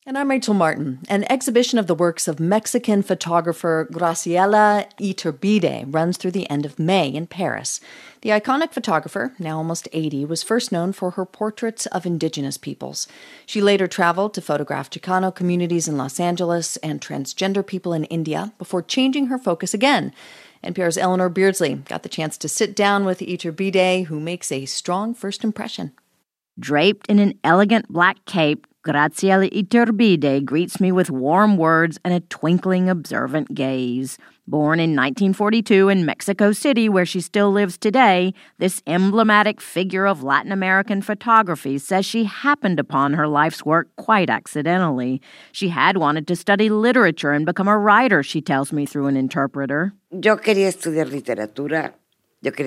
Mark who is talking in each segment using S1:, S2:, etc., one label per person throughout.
S1: And I'm Rachel Martin. An exhibition of the works of Mexican photographer Graciela Iturbide runs through the end of May in Paris. The iconic photographer, now almost 80, was first known for her portraits of indigenous peoples. She later traveled to photograph Chicano communities in Los Angeles and transgender people in India before changing her focus again. NPR's Eleanor Beardsley got the chance to sit down with Iturbide, who makes a strong first impression.
S2: Draped in an elegant black cape, Graciela Iturbide greets me with warm words and a twinkling, observant gaze. Born in 1942 in Mexico City, where she still lives today, this emblematic figure of Latin American photography says she happened upon her life's work quite accidentally. She had wanted to study literature and become a writer, she tells me through an interpreter.
S3: Yo quería estudiar literatura. But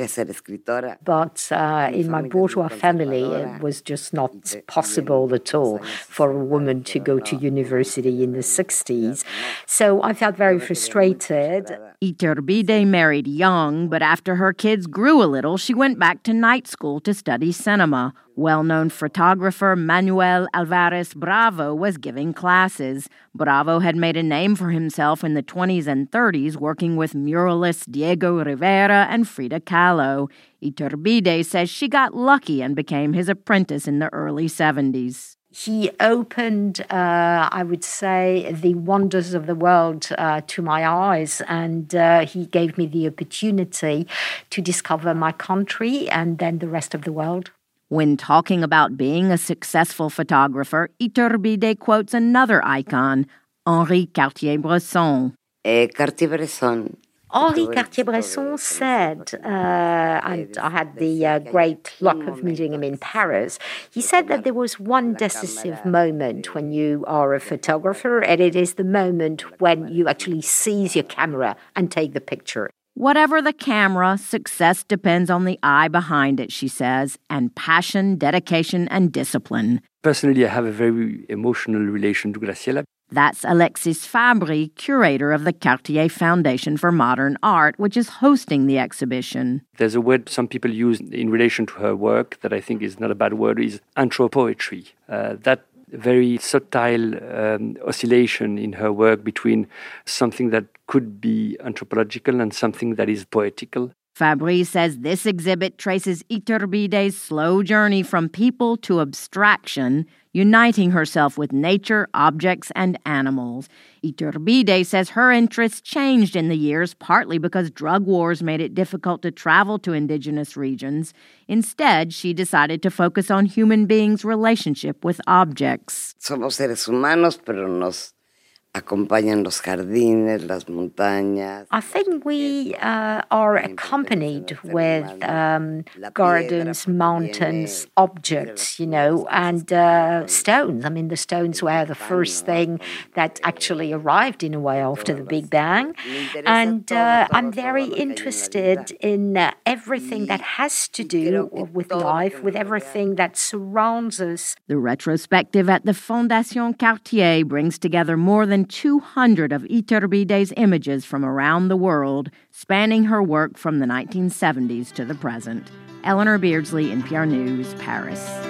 S4: in my bourgeois family, it was just not possible at all for a woman to go to university in the 60s. So I felt very frustrated.
S2: Iturbide married young, but after her kids grew a little, she went back to night school to study cinema. Well-known photographer Manuel Alvarez Bravo was giving classes. Bravo had made a name for himself in the 20s and 30s, working with muralists Diego Rivera and Frida Kahlo. Iturbide says she got lucky and became his apprentice in the early 70s.
S4: He opened, I would say, the wonders of the world to my eyes, and he gave me the opportunity to discover my country and then the rest of the world.
S2: When talking about being a successful photographer, Iturbide quotes another icon, Henri Cartier-Bresson.
S3: Cartier-Bresson.
S4: Henri Cartier-Bresson said, and I had the great luck of meeting him in Paris, he said that there was one decisive moment when you are a photographer, and it is the moment when you actually seize your camera and take the picture.
S2: Whatever the camera, success depends on the eye behind it, she says, and passion, dedication, and discipline.
S5: Personally, I have a very emotional relation to Graciela.
S2: That's Alexis Fabry, curator of the Cartier Foundation for Modern Art, which is hosting the exhibition.
S5: There's a word some people use in relation to her work that I think is not a bad word, is anthropoetry. That very subtle oscillation in her work between something that could be anthropological and something that is poetical.
S2: Fabry says this exhibit traces Iturbide's slow journey from people to abstraction, uniting herself with nature, objects, and animals. Iturbide says her interests changed in the years, partly because drug wars made it difficult to travel to indigenous regions. Instead, she decided to focus on human beings' relationship with objects.
S3: Somos seres humanos, pero nos acompañan los jardines, las montañas.
S4: I think we are accompanied with gardens, mountains, objects, and stones. I mean, the stones were the first thing that actually arrived in a way after the Big Bang. And I'm very interested in everything that has to do with life, with everything that surrounds us.
S2: The retrospective at the Fondation Cartier brings together more than 200 of Iturbide's images from around the world, spanning her work from the 1970s to the present. Eleanor Beardsley, NPR News, Paris.